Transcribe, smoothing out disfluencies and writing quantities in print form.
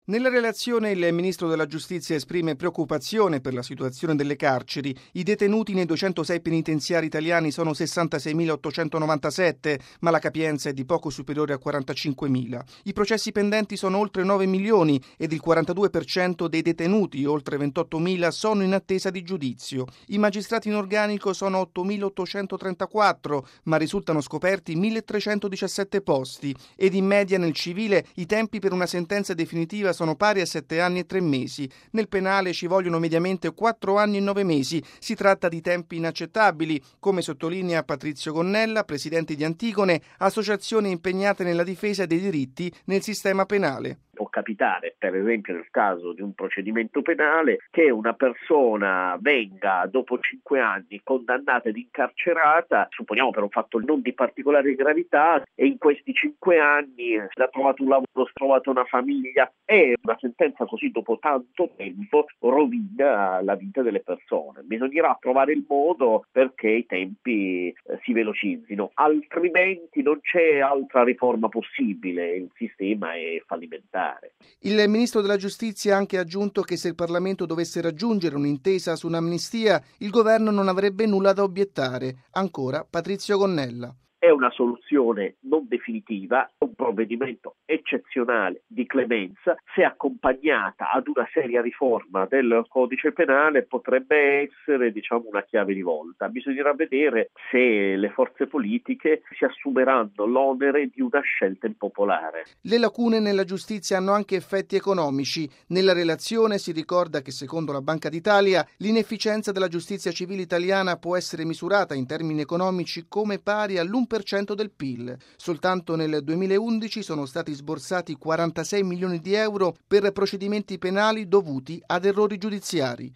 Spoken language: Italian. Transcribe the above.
Nella relazione il Ministro della Giustizia esprime preoccupazione per la situazione delle carceri. I detenuti nei 206 penitenziari italiani sono 66.897, ma la capienza è di poco superiore a 45.000. I processi pendenti sono oltre 9 milioni ed il 42% dei detenuti, oltre 28.000, sono in attesa di giudizio. I magistrati in organico sono 8.834, ma risultano scoperti 1.317 posti ed in media nel civile i tempi per una sentenza definitiva sono pari a 7 anni e 3 mesi. Nel penale ci vogliono mediamente 4 anni e 9 mesi. Si tratta di tempi inaccettabili, come sottolinea Patrizio Gonnella, presidente di Antigone, associazione impegnata nella difesa dei diritti nel sistema penale. Può capitare, per esempio nel caso di un procedimento penale, che una persona venga dopo 5 anni condannata ed incarcerata, supponiamo per un fatto non di particolare gravità, e in questi 5 anni ha trovato un lavoro, ha trovato una famiglia, e una sentenza così dopo tanto tempo rovina la vita delle persone. Bisognerà trovare il modo perché i tempi si velocizzino, altrimenti non c'è altra riforma possibile, il sistema è fallimentare. Il Ministro della Giustizia ha anche aggiunto che se il Parlamento dovesse raggiungere un'intesa su un'amnistia, il governo non avrebbe nulla da obiettare. Ancora Patrizio Gonnella. È una soluzione non definitiva, un provvedimento eccezionale di clemenza. Se accompagnata ad una seria riforma del codice penale potrebbe essere, una chiave di volta. Bisognerà vedere se le forze politiche si assumeranno l'onere di una scelta impopolare. Le lacune nella giustizia hanno anche effetti economici. Nella relazione si ricorda che secondo la Banca d'Italia l'inefficienza della giustizia civile italiana può essere misurata in termini economici come pari all'1% del PIL. Soltanto nel 2011 sono stati sborsati 46 milioni di euro per procedimenti penali dovuti ad errori giudiziari.